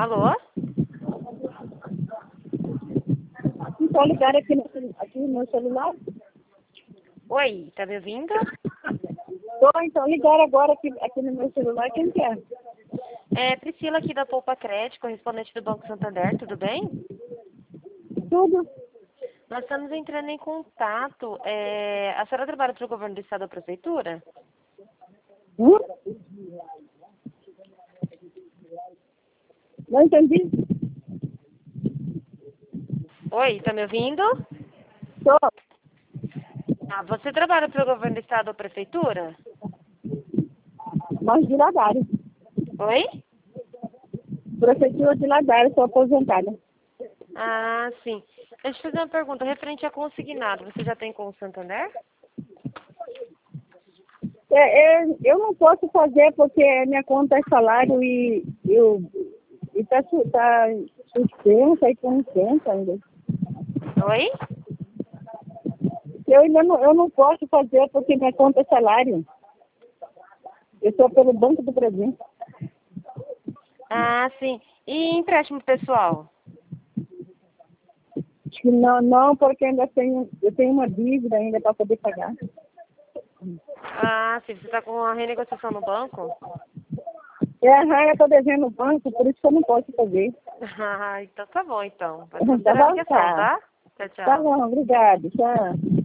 Alô? Então ligar aqui no meu celular? Oi, tá me ouvindo? Então ligar agora aqui no meu celular, quem quer? É Priscila aqui da Poupa Crédito, correspondente do Banco Santander, tudo bem? Tudo? Nós estamos entrando em contato. A senhora trabalha para o governo do estado ou prefeitura? Hum? Não entendi. Oi, tá me ouvindo? Tô. Ah, você trabalha para o governo do estado ou prefeitura? Nós de Ladares. Oi? Prefeitura de Ladares, sou aposentada. Ah, sim. Deixa eu fazer uma pergunta. Referente a consignado, você já tem com o Santander? Eu não posso fazer porque minha conta é salário e tá suspensa e com licença ainda. Oi? Eu não posso fazer porque minha conta é salário. Eu sou pelo Banco do Brasil. Ah, sim. E empréstimo pessoal? Acho que não, porque eu tenho uma dívida ainda para poder pagar. Ah, sim. Você está com a renegociação no banco? Eu estou devendo no banco, por isso que eu não posso fazer. Ah, então tá bom, então. Vai Tá considerar a bom? ligação, tá? Tchau, Tá tchau. bom, obrigado. Tchau.